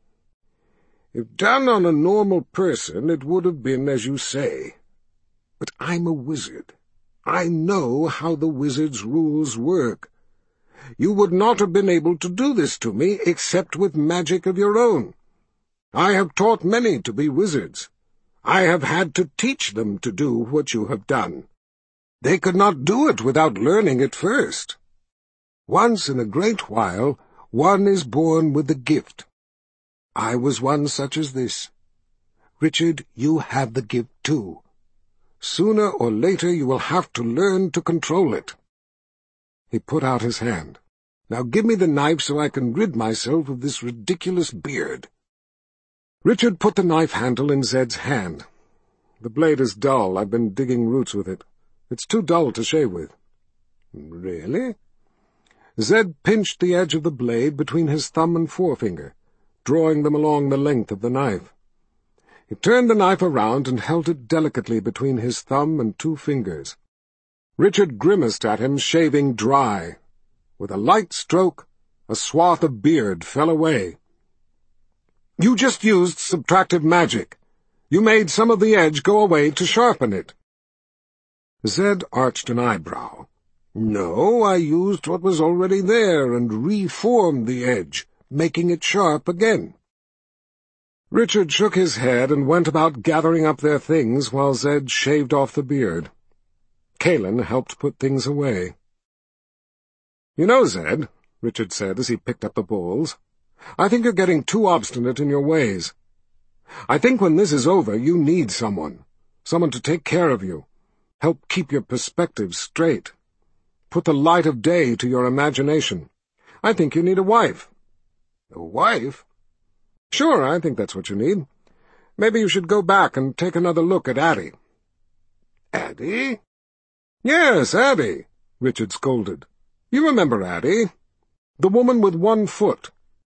If done on a normal person, it would have been as you say. But I'm a wizard. I know how the wizard's rules work. You would not have been able to do this to me except with magic of your own. I have taught many to be wizards. I have had to teach them to do what you have done. They could not do it without learning it first. Once in a great while, one is born with the gift. I was one such as this. Richard, you have the gift too. Sooner or later you will have to learn to control it. He put out his hand. Now give me the knife so I can rid myself of this ridiculous beard. Richard put the knife handle in Zed's hand. The blade is dull. I've been digging roots with it. It's too dull to shave with. Really? Zed pinched the edge of the blade between his thumb and forefinger, drawing them along the length of the knife. He turned the knife around and held it delicately between his thumb and two fingers. Richard grimaced at him, shaving dry. With a light stroke, a swath of beard fell away. You just used subtractive magic. You made some of the edge go away to sharpen it. Zed arched an eyebrow. No, I used what was already there and reformed the edge, making it sharp again. Richard shook his head and went about gathering up their things while Zed shaved off the beard. Kalen helped put things away. You know, Zed, Richard said as he picked up the bowls, I think you're getting too obstinate in your ways. I think when this is over, you need someone, someone to take care of you, help keep your perspective straight, put the light of day to your imagination. I think you need a wife. A wife? Sure, I think that's what you need. Maybe you should go back and take another look at Addie. Addie? Yes, Addie, Richard scolded. You remember Addie, the woman with one foot.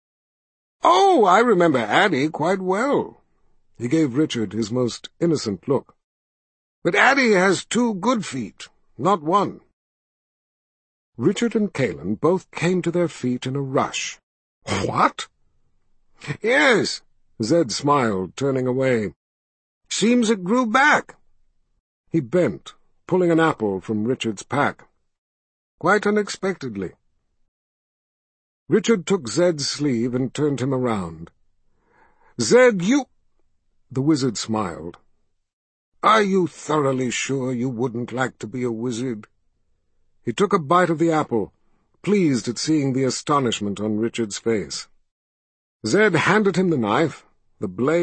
Oh, I remember Addie quite well. He gave Richard his most innocent look. But Addie has two good feet, not one. Richard and Kalen both came to their feet in a rush. What? Yes, Zed smiled, turning away. Seems it grew back. He bent, pulling an apple from Richard's pack. Quite unexpectedly. Richard took Zed's sleeve and turned him around. Zed, you— The wizard smiled. Are you thoroughly sure you wouldn't like to be a wizard? He took a bite of the apple, pleased at seeing the astonishment on Richard's face. Zed handed him the knife. The blade